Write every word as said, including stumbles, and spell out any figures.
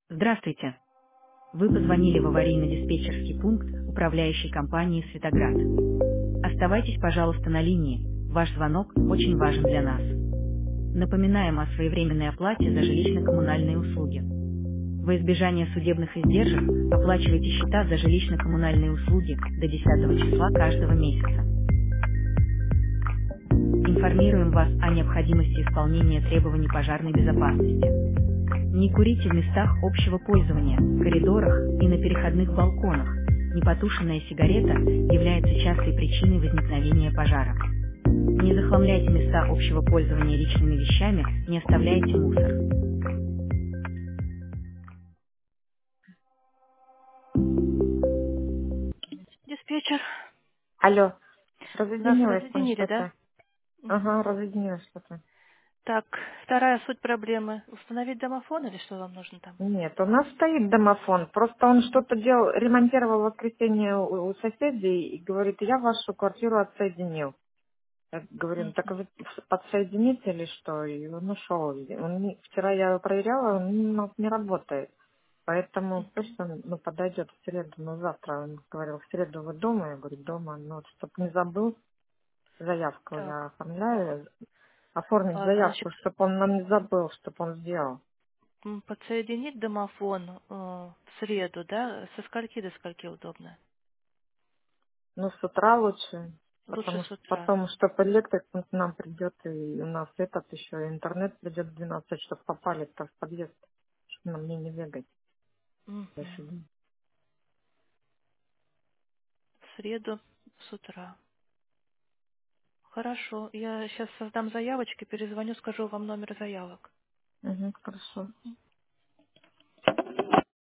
Здравствуйте. Вы позвонили в аварийно-диспетчерский пункт управляющей компании «Светоград». Оставайтесь, пожалуйста, на линии. Ваш звонок очень важен для нас. Напоминаем о своевременной оплате за жилищно-коммунальные услуги. Во избежание судебных издержек оплачивайте счета за жилищно-коммунальные услуги до десятого числа каждого месяца. Информируем вас о необходимости исполнения требований пожарной безопасности. Не курите в местах общего пользования, коридорах и на переходных балконах. Непотушенная сигарета является частой причиной возникновения пожара. Не захламляйте места общего пользования личными вещами, не оставляйте мусор. Диспетчер. Алло, Нас разъединилось там разъединили, да? что-то. Мгм. Ага, разъединилось что-то. Так, вторая суть проблемы. Установить домофон или что вам нужно там? Нет, у нас стоит домофон. Просто он что-то делал, ремонтировал в воскресенье у, у соседей и говорит, я вашу квартиру отсоединил. Я говорю, ну так Мгм. вы подсоедините или что? И он ушел. Он не- вчера я его проверяла, он у нас не работает. Поэтому пусть он ну, подойдет в среду, ну завтра. Он говорил, в среду вы дома? Я говорю, дома. Ну, вот, чтоб не забыл, заявку я Так, оформляю. Оформить а, значит, заявку, чтобы он нам не забыл, чтобы он сделал. м, подсоединить домофон э, в среду, да? Со скольки до скольки удобно? Ну, с утра лучше, Лучше потому с что утра. потом, чтобы электрик к нам придет, и у нас этот еще интернет придет в двенадцать, чтобы попали-то в подъезд, чтобы нам не, не бегать. Мгм. Дальше. В среду с утра. Хорошо. Я сейчас создам заявочки, перезвоню, скажу вам номер заявок. Угу, хорошо.